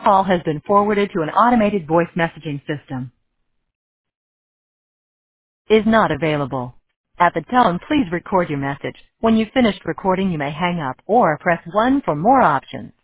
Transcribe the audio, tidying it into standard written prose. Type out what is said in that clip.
Call has been forwarded to an automated voice messaging system. Is not available. At the tone, please record your message. When you've finished recording, you may hang up or press 1 for more options.